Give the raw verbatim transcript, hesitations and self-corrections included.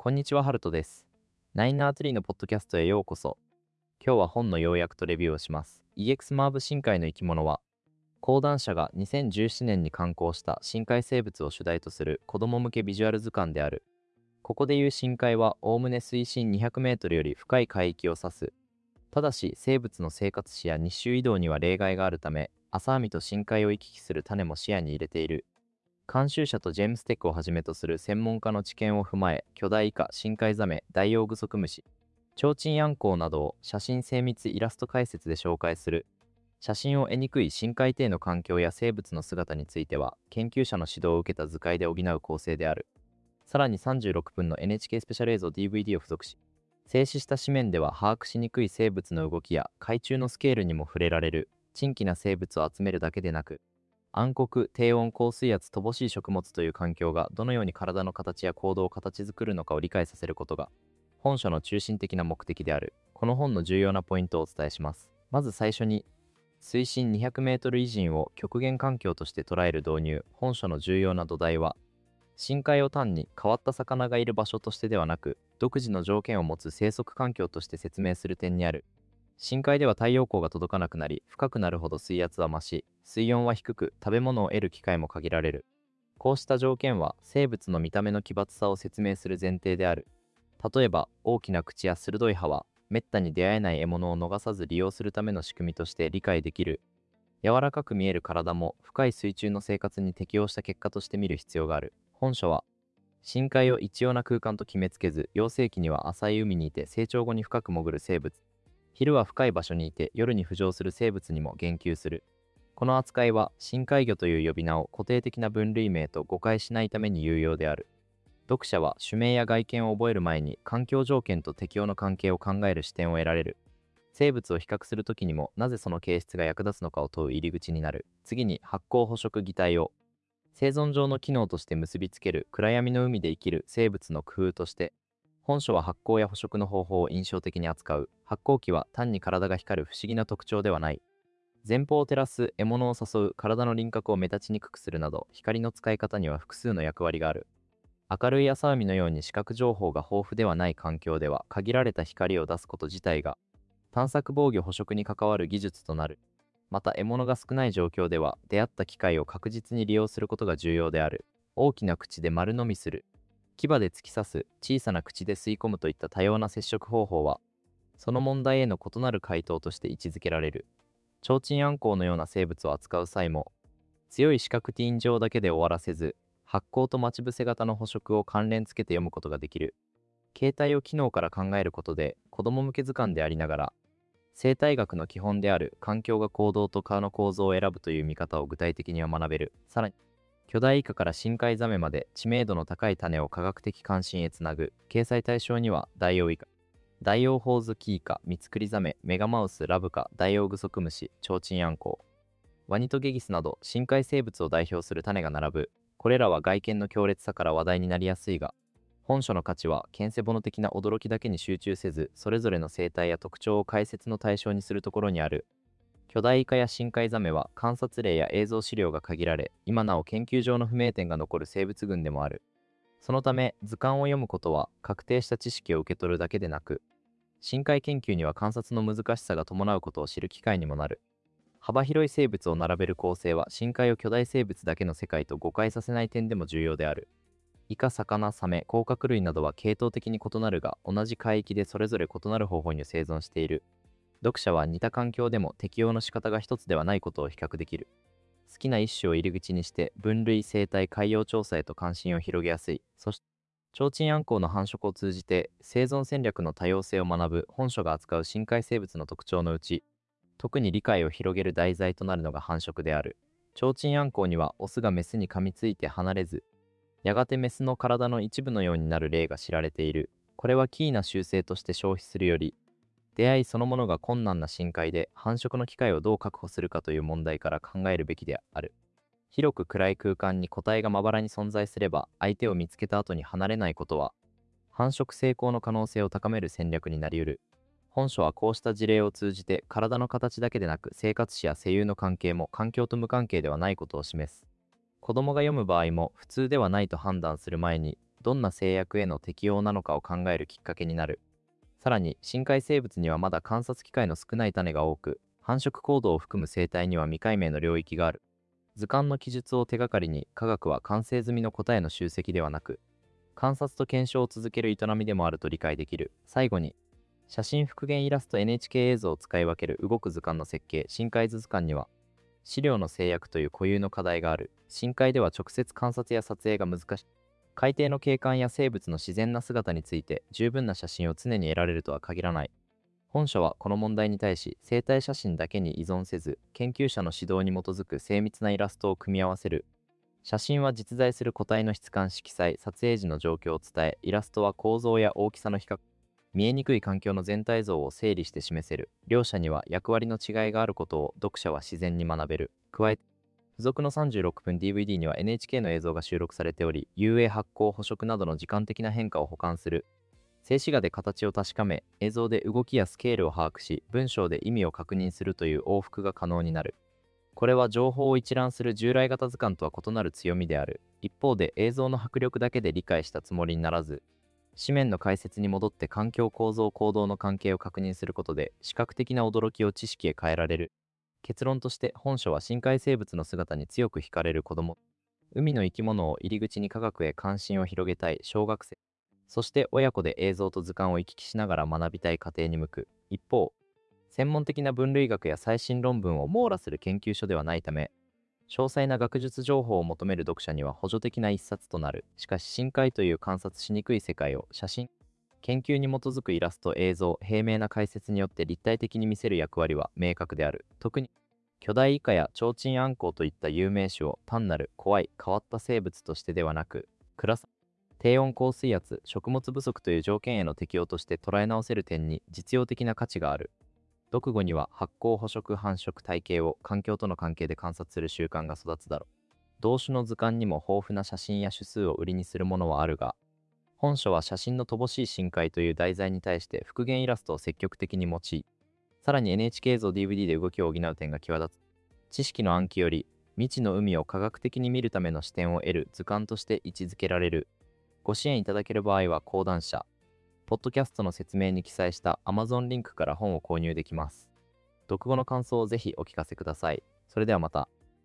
こんにちは、ハルトです。ナインナーツリーのポッドキャストへようこそ。今日は本の要約とレビューをします。イーエックス マーブ深海の生き物は、講談社がにせんじゅうななねんに刊行した深海生物を主題とする子供向けビジュアル図鑑である。ここでいう深海は、おおむね水深にひゃくメートルより深い海域を指す。ただし、生物の生活史や日周移動には例外があるため、浅網と深海を行き来する種も視野に入れている。監修者とジェームス・テックをはじめとする専門家の知見を踏まえ、巨大イカ、深海ザメ、ダイオウグソクムシ、チョウチンアンコウなどを写真精密イラスト解説で紹介する。写真を得にくい深海底の環境や生物の姿については、研究者の指導を受けた図解で補う構成である。さらにさんじゅうろっぷんの エヌエイチケー スペシャル映像 ディーブイディー を付属し、静止した紙面では把握しにくい生物の動きや海中のスケールにも触れられる。珍奇な生物を集めるだけでなく、暗黒、低温、高水圧、乏しい食物という環境がどのように体の形や行動を形作るのかを理解させることが本書の中心的な目的である。この本の重要なポイントをお伝えします。まず最初に、水深にひゃくメートル以上を極限環境として捉える導入。本書の重要な土台は、深海を単に変わった魚がいる場所としてではなく、独自の条件を持つ生息環境として説明する点にある。深海では太陽光が届かなくなり、深くなるほど水圧は増し、水温は低く、食べ物を得る機会も限られる。こうした条件は、生物の見た目の奇抜さを説明する前提である。例えば、大きな口や鋭い歯は、めったに出会えない獲物を逃さず利用するための仕組みとして理解できる。柔らかく見える体も、深い水中の生活に適応した結果として見る必要がある。本書は、深海を一様な空間と決めつけず、幼生期には浅い海にいて成長後に深く潜る生物、昼は深い場所にいて夜に浮上する生物にも言及する。この扱いは深海魚という呼び名を固定的な分類名と誤解しないために有用である。読者は種名や外見を覚える前に環境条件と適応の関係を考える視点を得られる。生物を比較するときにもなぜその形質が役立つのかを問う入り口になる。次に発光捕食擬態を生存上の機能として結びつける。暗闇の海で生きる生物の工夫として、本書は発光や捕食の方法を印象的に扱う。発光器は単に体が光る不思議な特徴ではない。前方を照らす、獲物を誘う、体の輪郭を目立ちにくくするなど、光の使い方には複数の役割がある。明るい浅海のように視覚情報が豊富ではない環境では、限られた光を出すこと自体が、探索防御捕食に関わる技術となる。また獲物が少ない状況では、出会った機会を確実に利用することが重要である。大きな口で丸飲みする。牙で突き刺す、小さな口で吸い込むといった多様な接触方法は、その問題への異なる回答として位置づけられる。チョウチンアンコウのような生物を扱う際も、強い視覚ティーン上だけで終わらせず、発光と待ち伏せ型の捕食を関連付けて読むことができる。形態を機能から考えることで、子供向け図鑑でありながら、生態学の基本である環境が行動と顔の構造を選ぶという見方を具体的には学べる。さらに、巨大イカから深海ザメまで知名度の高い種を科学的関心へつなぐ。掲載対象にはダイオウイカ、ダイオウホウズキイカ、ミツクリザメ、メガマウス、ラブカ、ダイオウグソクムシ、チョウチンアンコウ、ワニトゲギスなど深海生物を代表する種が並ぶ。これらは外見の強烈さから話題になりやすいが、本書の価値はケンセボノ的な驚きだけに集中せず、それぞれの生態や特徴を解説の対象にするところにある。巨大イカや深海ザメは観察例や映像資料が限られ、今なお研究上の不明点が残る生物群でもある。そのため、図鑑を読むことは確定した知識を受け取るだけでなく、深海研究には観察の難しさが伴うことを知る機会にもなる。幅広い生物を並べる構成は深海を巨大生物だけの世界と誤解させない点でも重要である。イカ、魚、サメ、甲殻類などは系統的に異なるが、同じ海域でそれぞれ異なる方法に生存している。読者は似た環境でも適応の仕方が一つではないことを比較できる。好きな一種を入り口にして分類、生態、海洋調査へと関心を広げやすい。そして、チョウチンアンコウの繁殖を通じて生存戦略の多様性を学ぶ。本書が扱う深海生物の特徴のうち、特に理解を広げる題材となるのが繁殖である。チョウチンアンコウにはオスがメスに噛みついて離れず、やがてメスの体の一部のようになる例が知られている。これはキーな習性として消費するより、出会いそのものが困難な深海で繁殖の機会をどう確保するかという問題から考えるべきである。広く暗い空間に個体がまばらに存在すれば、相手を見つけた後に離れないことは、繁殖成功の可能性を高める戦略になり得る。本書はこうした事例を通じて、体の形だけでなく生活史や生有の関係も環境と無関係ではないことを示す。子供が読む場合も普通ではないと判断する前に、 どんな制約への適用なのかを考えるきっかけになる。さらに、深海生物にはまだ観察機会の少ない種が多く、繁殖行動を含む生態には未解明の領域がある。図鑑の記述を手がかりに、科学は完成済みの答えの集積ではなく、観察と検証を続ける営みでもあると理解できる。最後に、写真復元イラスト エヌエイチケー 映像を使い分ける動く図鑑の設計、深海図図鑑には、資料の制約という固有の課題がある。深海では直接観察や撮影が難しい。海底の景観や生物の自然な姿について十分な写真を常に得られるとは限らない。本書はこの問題に対し、生態写真だけに依存せず、研究者の指導に基づく精密なイラストを組み合わせる。写真は実在する個体の質感色彩、撮影時の状況を伝え、イラストは構造や大きさの比較、見えにくい環境の全体像を整理して示せる。両者には役割の違いがあることを読者は自然に学べる。加えて、付属のさんじゅうろっぷん ディーブイディー には エヌエイチケー の映像が収録されており、遊泳発光捕食などの時間的な変化を補完する。静止画で形を確かめ、映像で動きやスケールを把握し、文章で意味を確認するという往復が可能になる。これは情報を一覧する従来型図鑑とは異なる強みである。一方で映像の迫力だけで理解したつもりにならず、紙面の解説に戻って環境構造行動の関係を確認することで視覚的な驚きを知識へ変えられる。結論として本書は深海生物の姿に強く惹かれる子供、海の生き物を入り口に科学へ関心を広げたい小学生、そして親子で映像と図鑑を行き来しながら学びたい家庭に向く。一方、専門的な分類学や最新論文を網羅する研究所ではないため、詳細な学術情報を求める読者には補助的な一冊となる。しかし深海という観察しにくい世界を写真、研究に基づくイラスト、映像、平面な解説によって立体的に見せる役割は明確である。特に巨大イカやチョウチンアンコウといった有名種を単なる怖い変わった生物としてではなく、暗さ、低温高水圧、食物不足という条件への適応として捉え直せる点に実用的な価値がある。読後には発酵捕食繁殖体系を環境との関係で観察する習慣が育つだろう。同種の図鑑にも豊富な写真や種数を売りにするものはあるが、本書は写真の乏しい深海という題材に対して復元イラストを積極的に用い、さらに エヌエイチケー 映像 ディーブイディー で動きを補う点が際立つ。知識の暗記より未知の海を科学的に見るための視点を得る図鑑として位置づけられる。ご支援いただける場合は講談社、ポッドキャストの説明に記載した Amazon リンクから本を購入できます。読後の感想をぜひお聞かせください。それではまた。